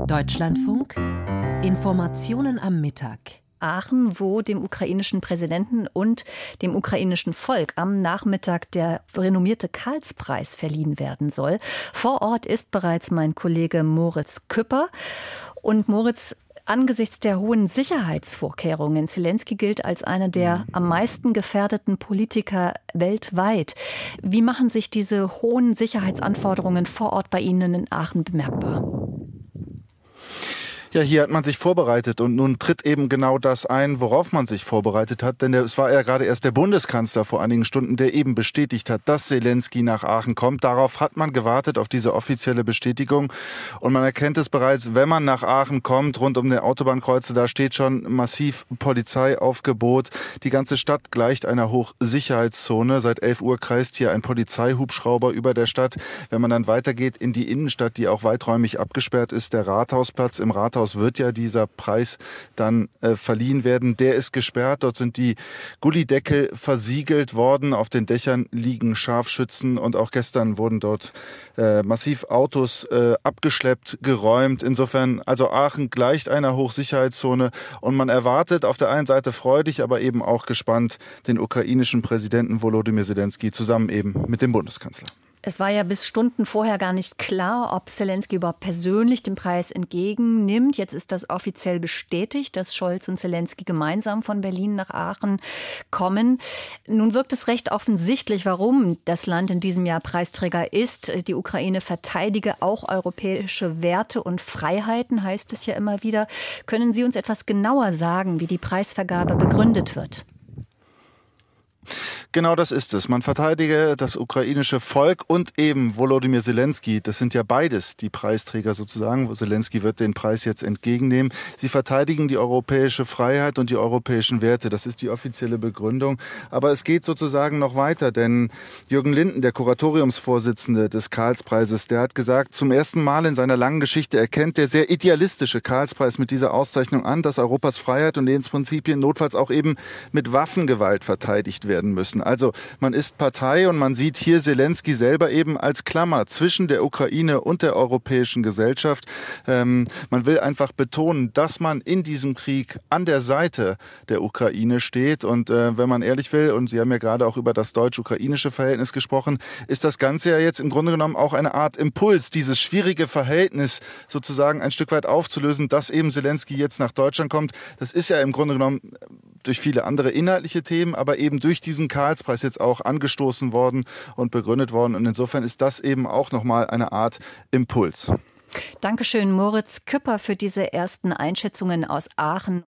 Deutschlandfunk. Informationen am Mittag. Aachen, wo dem ukrainischen Präsidenten und dem ukrainischen Volk am Nachmittag der renommierte Karlspreis verliehen werden soll. Vor Ort ist bereits mein Kollege Moritz Küpper. Und Moritz, angesichts der hohen Sicherheitsvorkehrungen, Zelensky gilt als einer der am meisten gefährdeten Politiker weltweit. Wie machen sich diese hohen Sicherheitsanforderungen vor Ort bei Ihnen in Aachen bemerkbar? Ja, hier hat man sich vorbereitet und nun tritt eben genau das ein, worauf man sich vorbereitet hat. Denn es war ja gerade erst der Bundeskanzler vor einigen Stunden, der eben bestätigt hat, dass Zelensky nach Aachen kommt. Darauf hat man gewartet, auf diese offizielle Bestätigung. Und man erkennt es bereits, wenn man nach Aachen kommt, rund um den Autobahnkreuze, da steht schon massiv Polizeiaufgebot. Die ganze Stadt gleicht einer Hochsicherheitszone. Seit 11 Uhr kreist hier ein Polizeihubschrauber über der Stadt. Wenn man dann weitergeht in die Innenstadt, die auch weiträumig abgesperrt ist, der Rathausplatz, im Rathaus wird ja dieser Preis dann verliehen werden. Der ist gesperrt. Dort sind die Gullydeckel versiegelt worden. Auf den Dächern liegen Scharfschützen und auch gestern wurden dort massiv Autos abgeschleppt, geräumt. Insofern, also Aachen gleicht einer Hochsicherheitszone und man erwartet auf der einen Seite freudig, aber eben auch gespannt den ukrainischen Präsidenten Volodymyr Zelensky zusammen eben mit dem Bundeskanzler. Es war ja bis Stunden vorher gar nicht klar, ob Zelensky überhaupt persönlich den Preis entgegennimmt. Jetzt ist das offiziell bestätigt, dass Scholz und Zelensky gemeinsam von Berlin nach Aachen kommen. Nun wirkt es recht offensichtlich, warum das Land in diesem Jahr Preisträger ist. Die Ukraine verteidige auch europäische Werte und Freiheiten, heißt es ja immer wieder. Können Sie uns etwas genauer sagen, wie die Preisvergabe begründet wird? Genau das ist es. Man verteidige das ukrainische Volk und eben Volodymyr Zelensky. Das sind ja beides die Preisträger sozusagen. Zelensky wird den Preis jetzt entgegennehmen. Sie verteidigen die europäische Freiheit und die europäischen Werte. Das ist die offizielle Begründung. Aber es geht sozusagen noch weiter, denn Jürgen Linden, der Kuratoriumsvorsitzende des Karlspreises, der hat gesagt, zum ersten Mal in seiner langen Geschichte erkennt der sehr idealistische Karlspreis mit dieser Auszeichnung an, dass Europas Freiheit und Lebensprinzipien notfalls auch eben mit Waffengewalt verteidigt werden müssen. Also man ist Partei und man sieht hier Zelensky selber eben als Klammer zwischen der Ukraine und der europäischen Gesellschaft. Man will einfach betonen, dass man in diesem Krieg an der Seite der Ukraine steht. Und wenn man ehrlich will, und Sie haben ja gerade auch über das deutsch-ukrainische Verhältnis gesprochen, ist das Ganze ja jetzt im Grunde genommen auch eine Art Impuls, dieses schwierige Verhältnis sozusagen ein Stück weit aufzulösen, dass eben Zelensky jetzt nach Deutschland kommt. Das ist ja im Grunde genommen durch viele andere inhaltliche Themen, aber eben durch diesen Karlspreis jetzt auch angestoßen worden und begründet worden. Und insofern ist das eben auch nochmal eine Art Impuls. Dankeschön, Moritz Küpper, für diese ersten Einschätzungen aus Aachen.